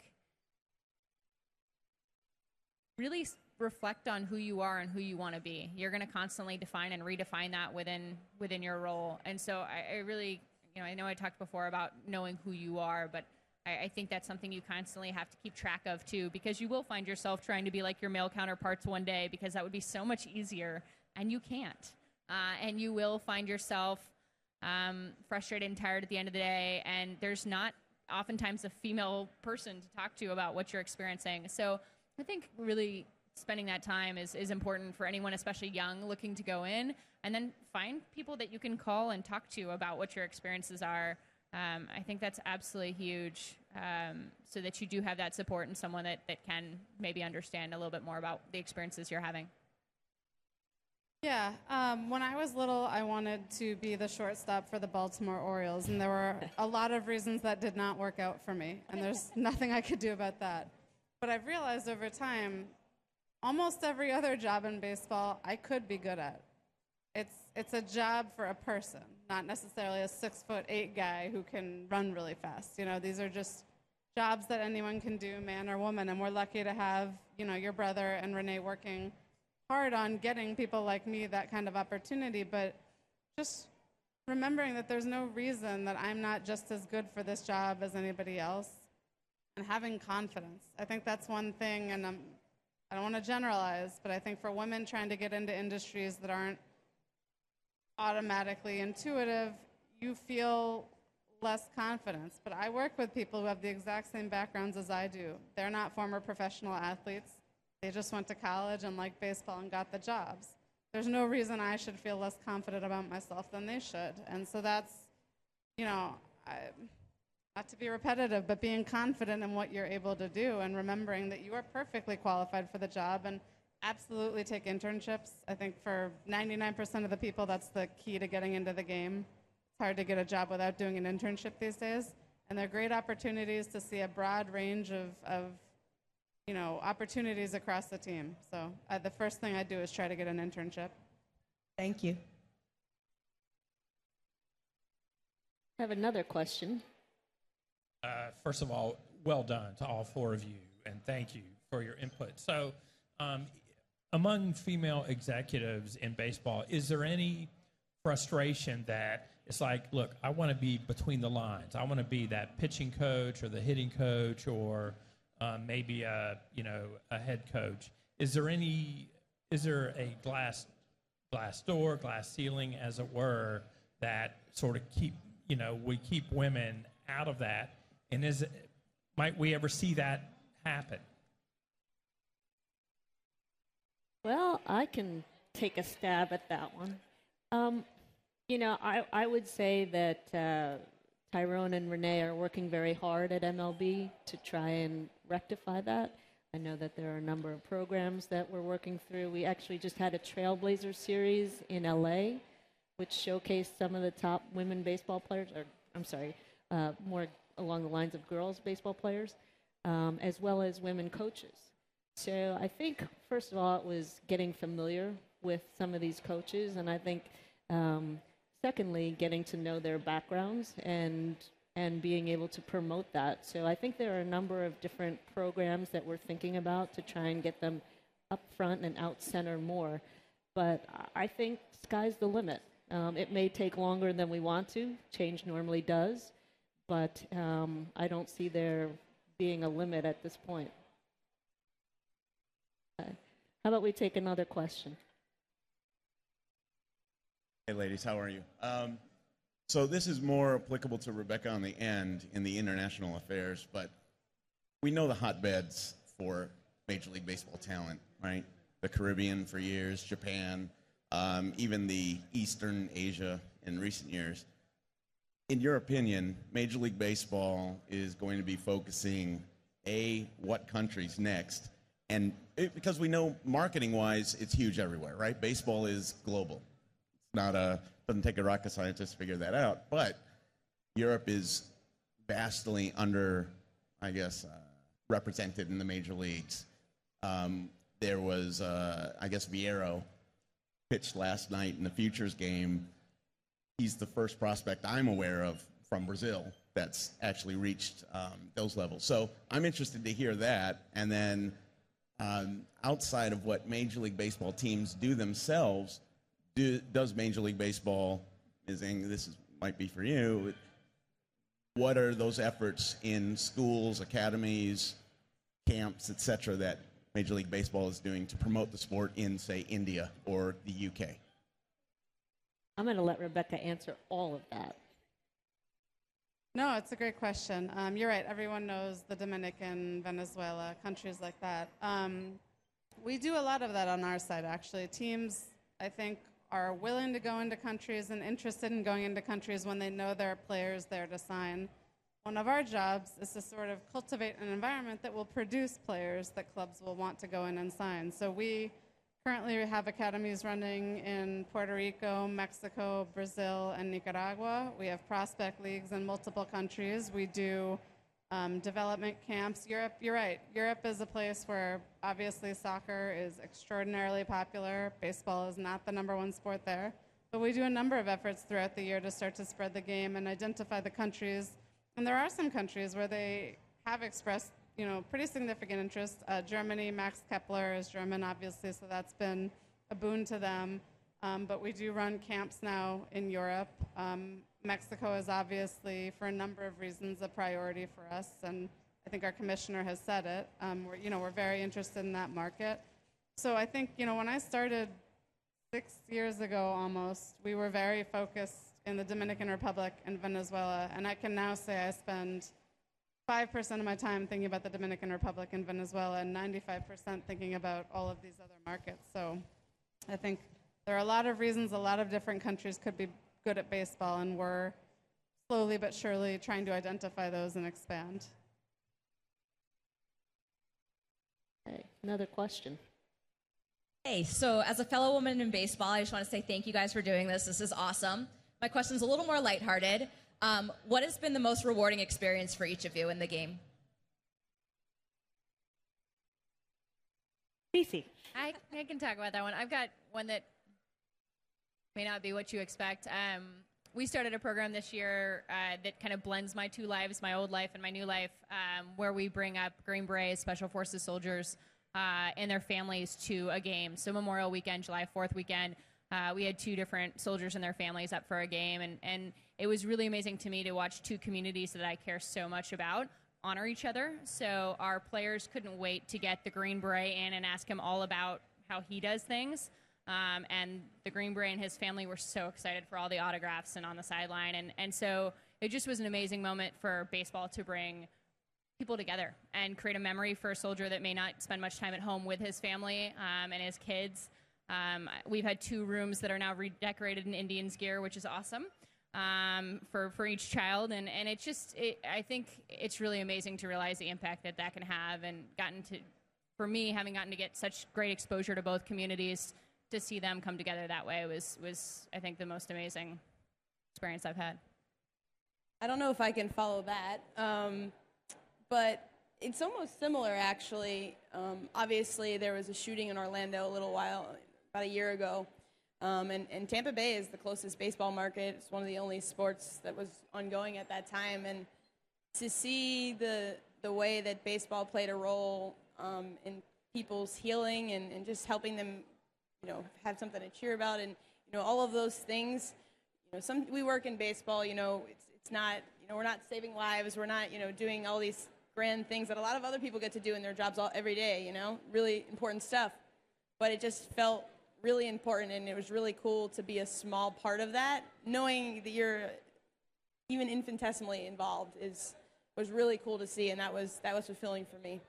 really reflect on who you are and who you want to be. You're going to constantly define and redefine that within within your role. And so I, I really you know, I know I talked before about knowing who you are, but I, I think that's something you constantly have to keep track of too, because you will find yourself trying to be like your male counterparts one day, because that would be so much easier, and you can't. Uh, and you will find yourself um, frustrated and tired at the end of the day, and there's not oftentimes a female person to talk to about what you're experiencing. So I think really spending that time is, is important for anyone, especially young, looking to go in, and then find people that you can call and talk to about what your experiences are. Um, I think that's absolutely huge, um, so that you do have that support and someone that, that can maybe understand a little bit more about the experiences you're having. Yeah, um, when I was little, I wanted to be the shortstop for the Baltimore Orioles, and there were a lot of reasons that did not work out for me, and there's nothing I could do about that. But I've realized over time, almost every other job in baseball I could be good at. It's it's a job for a person, not necessarily a six foot eight guy who can run really fast. You know, these are just jobs that anyone can do, man or woman, and we're lucky to have, you know, your brother and Renee working hard on getting people like me that kind of opportunity, but just remembering that there's no reason that I'm not just as good for this job as anybody else, and having confidence. I think that's one thing, and I'm, I don't want to generalize, but I think for women trying to get into industries that aren't automatically intuitive, you feel less confidence. But I work with people who have the exact same backgrounds as I do. They're not former professional athletes. They just went to college and liked baseball and got the jobs. There's no reason I should feel less confident about myself than they should. And so that's, you know, I, not to be repetitive, but being confident in what you're able to do and remembering that you are perfectly qualified for the job, and absolutely take internships. I think for ninety-nine percent of the people, that's the key to getting into the game. It's hard to get a job without doing an internship these days. And they're great opportunities to see a broad range of, of you know, opportunities across the team. So uh, the first thing I do is try to get an internship. Thank you. I have another question. Uh, first of all, well done to all four of you, and thank you for your input. So um, among female executives in baseball, is there any frustration that it's like, look, I want to be between the lines. I want to be that pitching coach or the hitting coach, or Um, maybe a you know a head coach. Is there any? Is there a glass glass door, glass ceiling, as it were, that sort of keep you know we keep women out of that? And is it, might we ever see that happen? Well, I can take a stab at that one. Um, you know, I I would say that uh, Tyrone and Renee are working very hard at M L B to try and rectify that. I know that there are a number of programs that we're working through. We actually just had a Trailblazer series in L A, which showcased some of the top women baseball players, or I'm sorry, uh, more along the lines of girls baseball players, um, as well as women coaches. So I think, first of all, it was getting familiar with some of these coaches, and I think um, secondly, getting to know their backgrounds and and being able to promote that. So I think there are a number of different programs that we're thinking about to try and get them up front and out center more. But I think sky's the limit. Um, it may take longer than we want to. Change normally does. But um, I don't see there being a limit at this point. Okay. How about we take another question? Hey, ladies, how are you? Um, so this is more applicable to Rebecca on the end in the international affairs, but we know the hotbeds for Major League Baseball talent, right? The Caribbean for years, Japan, um, even the Eastern Asia in recent years. In your opinion, Major League Baseball is going to be focusing, A, what countries next? And it, because we know marketing-wise, it's huge everywhere, right? Baseball is global. Not a doesn't take a rocket scientist to figure that out, but Europe is vastly under, I guess, uh, represented in the major leagues. Um, there was, uh, I guess, Vieiro pitched last night in the Futures game. He's the first prospect I'm aware of from Brazil that's actually reached um, those levels. So I'm interested to hear that, and then um, outside of what Major League Baseball teams do themselves. Do, does Major League Baseball, is this is might be for you, what are those efforts in schools, academies, camps, et cetera, that Major League Baseball is doing to promote the sport in, say, India or the U K? I'm going to let Rebecca answer all of that. No, it's a great question. Um, you're right. Everyone knows the Dominican, Venezuela, countries like that. Um, we do a lot of that on our side, actually. Teams, I think, are willing to go into countries and interested in going into countries when they know there are players there to sign. One of our jobs is to sort of cultivate an environment that will produce players that clubs will want to go in and sign. So we currently have academies running in Puerto Rico, Mexico, Brazil, and Nicaragua. We have prospect leagues in multiple countries. We do um, development camps. Europe, you're right. Europe is a place where obviously soccer is extraordinarily popular. Baseball is not the number one sport there. But we do a number of efforts throughout the year to start to spread the game and identify the countries. And there are some countries where they have expressed, you know, pretty significant interest. Uh, Germany, Max Kepler is German, obviously, so that's been a boon to them. Um, but we do run camps now in Europe. Um, Mexico is obviously, for a number of reasons, a priority for us, and I think our commissioner has said it. Um, we're, you know, we're very interested in that market. So I think, you know, when I started six years ago almost, we were very focused in the Dominican Republic and Venezuela, and I can now say I spend five percent of my time thinking about the Dominican Republic and Venezuela and ninety-five percent thinking about all of these other markets. So I think there are a lot of reasons a lot of different countries could be good at baseball, and we're slowly but surely trying to identify those and expand. Okay, another question. Hey, so as a fellow woman in baseball, I just want to say thank you guys for doing this. This is awesome. My question's a little more lighthearted. Um, what has been the most rewarding experience for each of you in the game? Cece. I, I can talk about that one. I've got one that may not be what you expect. Um, we started a program this year uh, that kind of blends my two lives, my old life and my new life, um, where we bring up Green Berets, Special Forces soldiers, uh, and their families to a game. So Memorial Weekend, July fourth weekend, uh, we had two different soldiers and their families up for a game, and, and it was really amazing to me to watch two communities that I care so much about honor each other. So our players couldn't wait to get the Green Beret in and ask him all about how he does things. Um, and the Green Beret and his family were so excited for all the autographs and on the sideline. And, and so it just was an amazing moment for baseball to bring people together and create a memory for a soldier that may not spend much time at home with his family um, and his kids. Um, we've had two rooms that are now redecorated in Indians gear, which is awesome. Um, for, for each child, and, and it's just, it, I think it's really amazing to realize the impact that that can have, and gotten to, for me, having gotten to get such great exposure to both communities, to see them come together that way was, was I think, the most amazing experience I've had. I don't know if I can follow that, um, but it's almost similar, actually. Um, obviously, there was a shooting in Orlando a little while, about a year ago. Um, and, and Tampa Bay is the closest baseball market. It's one of the only sports that was ongoing at that time. And to see the the way that baseball played a role um, in people's healing and, and just helping them, you know, have something to cheer about, and you know, all of those things. You know, some we work in baseball. You know, it's it's not, you know, we're not saving lives. We're not, you know, doing all these grand things that a lot of other people get to do in their jobs all every day. You know, really important stuff. But it just felt really important, and it was really cool to be a small part of that. Knowing that you're even infinitesimally involved is was really cool to see, and that was that was fulfilling for me.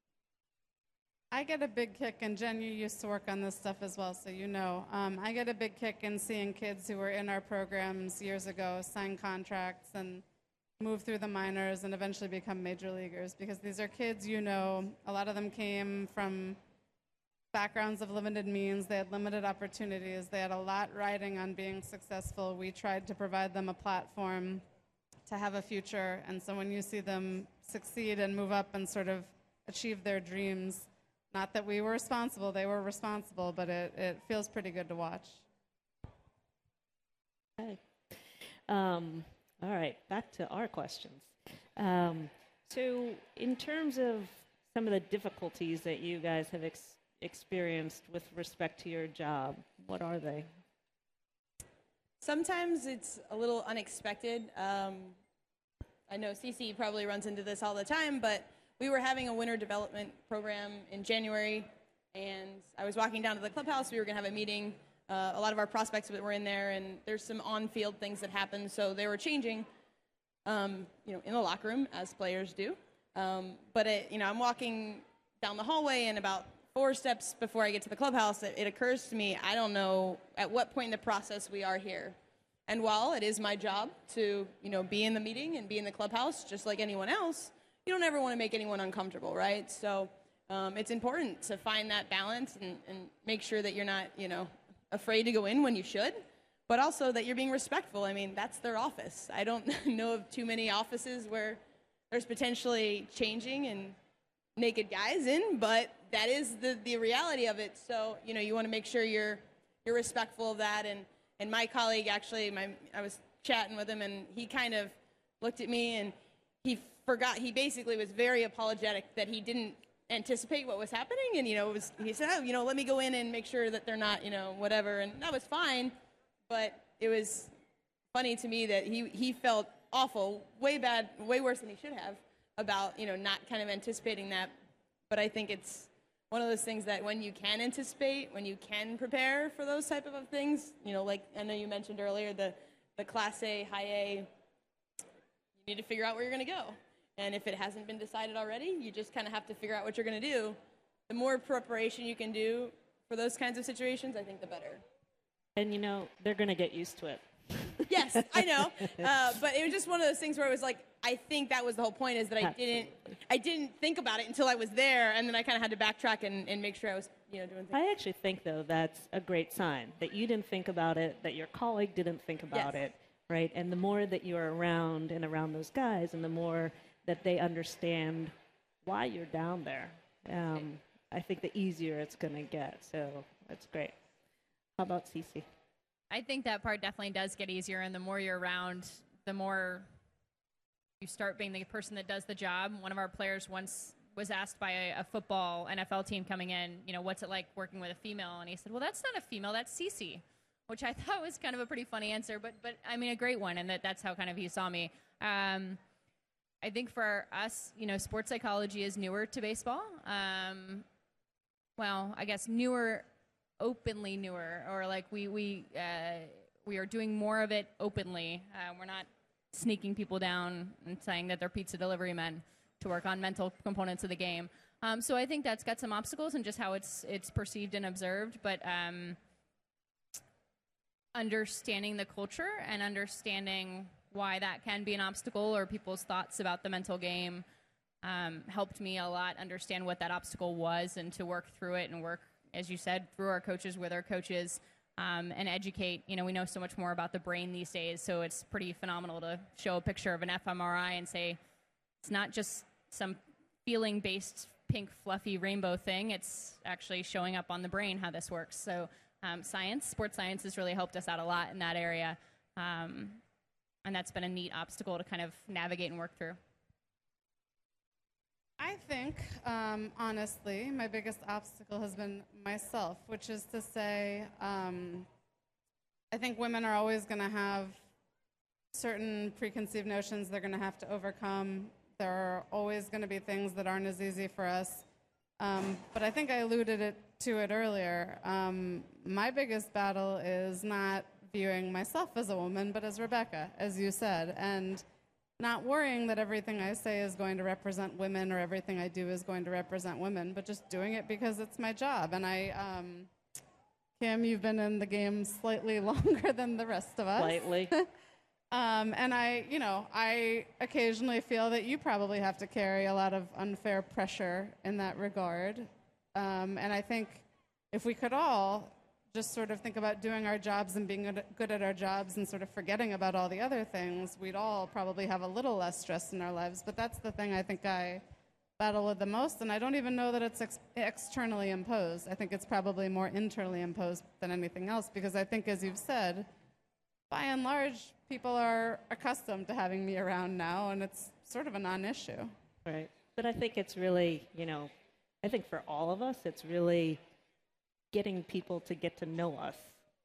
I get a big kick, and Jen, you used to work on this stuff as well, so you know. Um, I get a big kick in seeing kids who were in our programs years ago sign contracts and move through the minors and eventually become major leaguers, because these are kids, you know, a lot of them came from backgrounds of limited means. They had limited opportunities. They had a lot riding on being successful. We tried to provide them a platform to have a future. And so when you see them succeed and move up and sort of achieve their dreams, not that we were responsible, they were responsible, but it, it feels pretty good to watch. Okay. Um, all right, back to our questions. Um, so in terms of some of the difficulties that you guys have experienced, experienced with respect to your job, what are they? Sometimes it's a little unexpected. Um, I know Cece probably runs into this all the time, but we were having a winter development program in January, and I was walking down to the clubhouse. We were going to have a meeting. Uh, a lot of our prospects were in there, and there's some on-field things that happened, so they were changing, um, you know, in the locker room, as players do. Um, but, it, you know, I'm walking down the hallway, and about four steps before I get to the clubhouse, it, it occurs to me, I don't know at what point in the process we are here. And while it is my job to, you know, be in the meeting and be in the clubhouse just like anyone else, you don't ever want to make anyone uncomfortable, right? So um, it's important to find that balance and, and make sure that you're not, you know, afraid to go in when you should, but also that you're being respectful. I mean, that's their office. I don't know of too many offices where there's potentially changing and naked guys in, but that is the, the reality of it. So, you know, you want to make sure you're you're respectful of that. And, and my colleague actually, my I was chatting with him, and he kind of looked at me, and he forgot, he basically was very apologetic that he didn't anticipate what was happening, and you know, it was, he said, oh, you know, let me go in and make sure that they're not, you know, whatever, and that was fine, but it was funny to me that he, he felt awful, way bad, way worse than he should have about, you know, not kind of anticipating that. But I think it's one of those things that when you can anticipate, when you can prepare for those type of things, you know, like I know you mentioned earlier, the, the Class A, High A, you need to figure out where you're going to go. And if it hasn't been decided already, you just kind of have to figure out what you're going to do. The more preparation you can do for those kinds of situations, I think the better. And, you know, they're going to get used to it. Yes, I know. Uh, but it was just one of those things where it was like, I think that was the whole point, is that I didn't I didn't think about it until I was there, and then I kind of had to backtrack and, and make sure I was, you know, doing things. I actually think, though, that's a great sign, that you didn't think about it, that your colleague didn't think about Yes. it, right? And the more that you're around and around those guys, and the more that they understand why you're down there, um, I think the easier it's going to get. So that's great. How about Cece? I think that part definitely does get easier, and the more you're around, the more you start being the person that does the job. One of our players once was asked by a, a football N F L team coming in, you know, what's it like working with a female? And he said, well, that's not a female, that's Cece, which I thought was kind of a pretty funny answer, but, but I mean, a great one, and that, that's how kind of he saw me. Um, I think for us, you know, sports psychology is newer to baseball. Um, well, I guess newer, openly newer, or like we we uh, we are doing more of it openly. Uh, we're not sneaking people down and saying that they're pizza delivery men to work on mental components of the game. Um, so I think that's got some obstacles and just how it's it's perceived and observed. But um, understanding the culture and understanding why that can be an obstacle, or people's thoughts about the mental game, um, helped me a lot understand what that obstacle was and to work through it and work, as you said, through our coaches, with our coaches, um, and educate. You know, we know so much more about the brain these days, so it's pretty phenomenal to show a picture of an F M R I and say, it's not just some feeling-based pink, fluffy rainbow thing. It's actually showing up on the brain how this works. So um, science, sports science has really helped us out a lot in that area. Um, And that's been a neat obstacle to kind of navigate and work through. I think, um, honestly, my biggest obstacle has been myself, which is to say, um, I think women are always going to have certain preconceived notions they're going to have to overcome. There are always going to be things that aren't as easy for us. Um, but I think I alluded it, to it earlier. Um, my biggest battle is not viewing myself as a woman, but as Rebecca, as you said, and not worrying that everything I say is going to represent women or everything I do is going to represent women, but just doing it because it's my job. And I, um, Kim, you've been in the game slightly longer than the rest of us. Slightly. um, and I, you know, I occasionally feel that you probably have to carry a lot of unfair pressure in that regard. Um, and I think if we could all just sort of think about doing our jobs and being good, good at our jobs and sort of forgetting about all the other things, we'd all probably have a little less stress in our lives. But that's the thing I think I battle with the most, and I don't even know that it's ex- externally imposed. I think it's probably more internally imposed than anything else, because I think, as you've said, by and large, people are accustomed to having me around now, and it's sort of a non-issue. Right. But I think it's really, you know, I think for all of us, it's really getting people to get to know us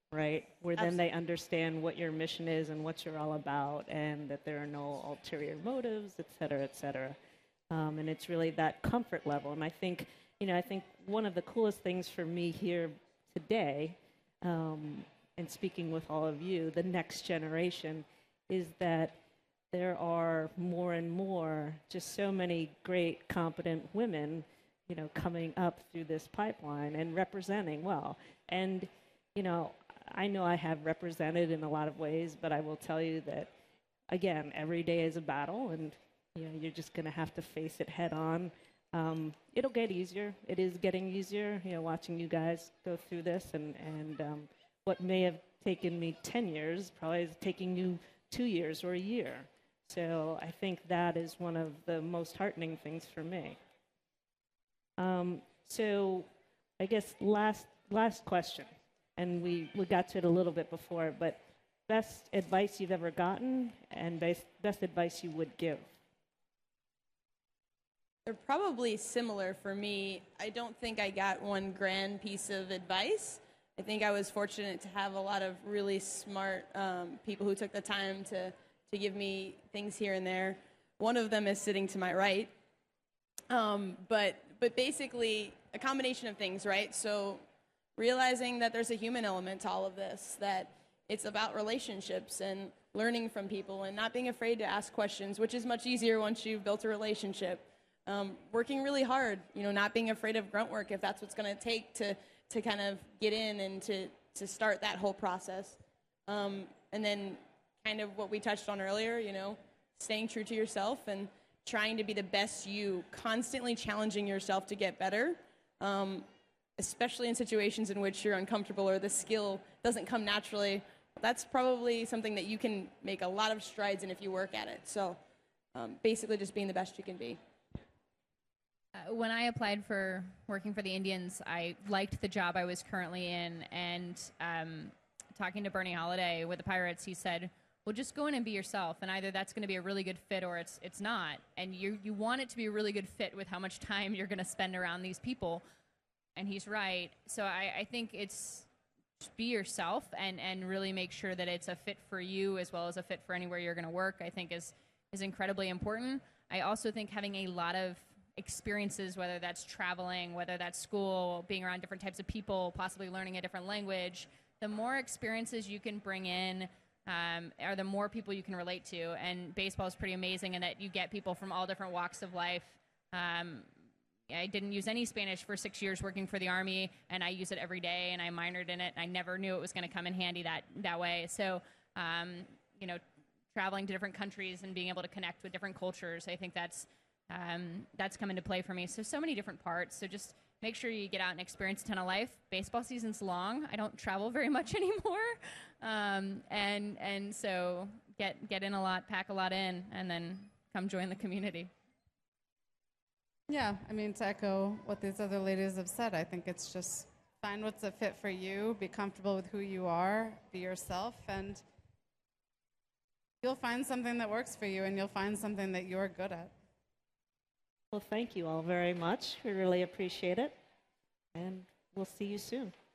right? Where then they understand what your mission is and what you're all about, and that there are no ulterior motives, et cetera, et cetera. Um, and it's really that comfort level. And I think, you know, I think one of the coolest things for me here today, um, and speaking with all of you, the next generation, is that there are more and more, just so many great, competent women, you know, coming up through this pipeline and representing well. And, you know, I know I have represented in a lot of ways, but I will tell you that, again, every day is a battle, and, you know, you're just going to have to face it head on. Um, it'll get easier. It is getting easier, you know, watching you guys go through this, and, and um, what may have taken me ten years probably is taking you two years or a year. So I think that is one of the most heartening things for me. Um, so I guess last last question, and we, we got to it a little bit before, but best advice you've ever gotten and best, best advice you would give. They're probably similar for me. I don't think I got one grand piece of advice. I think I was fortunate to have a lot of really smart um, people who took the time to, to give me things here and there. One of them is sitting to my right. Um, but, but basically, a combination of things, right? So realizing that there's a human element to all of this, that it's about relationships and learning from people and not being afraid to ask questions, which is much easier once you've built a relationship. Um, working really hard, you know, not being afraid of grunt work if that's what's going to take to to kind of get in and to, to start that whole process. Um, and then kind of what we touched on earlier, you know, staying true to yourself and trying to be the best you, constantly challenging yourself to get better, um, especially in situations in which you're uncomfortable or the skill doesn't come naturally. That's probably something that you can make a lot of strides in if you work at it. So um, basically just being the best you can be. Uh, when I applied for working for the Indians, I liked the job I was currently in, and um, talking to Bernie Holiday with the Pirates, he said, well, just go in and be yourself, and either that's going to be a really good fit or it's it's not. And you, you want it to be a really good fit with how much time you're going to spend around these people, and he's right. So I, I think it's just be yourself and, and really make sure that it's a fit for you as well as a fit for anywhere you're going to work, I think is, is incredibly important. I also think having a lot of experiences, whether that's traveling, whether that's school, being around different types of people, possibly learning a different language, the more experiences you can bring in um, are the more people you can relate to. And baseball is pretty amazing in that you get people from all different walks of life. Um, I didn't use any Spanish for six years working for the Army, and I use it every day, and I minored in it, and I never knew it was going to come in handy that, that way. So, um, you know, traveling to different countries and being able to connect with different cultures, I think that's Um, that's come into play for me. So, so many different parts. So just make sure you get out and experience a ton of life. Baseball season's long. I don't travel very much anymore. Um, and and so get, get in a lot, pack a lot in, and then come join the community. Yeah, I mean, to echo what these other ladies have said, I think it's just find what's a fit for you, be comfortable with who you are, be yourself, and you'll find something that works for you, and you'll find something that you're good at. Well, thank you all very much. We really appreciate it, and we'll see you soon.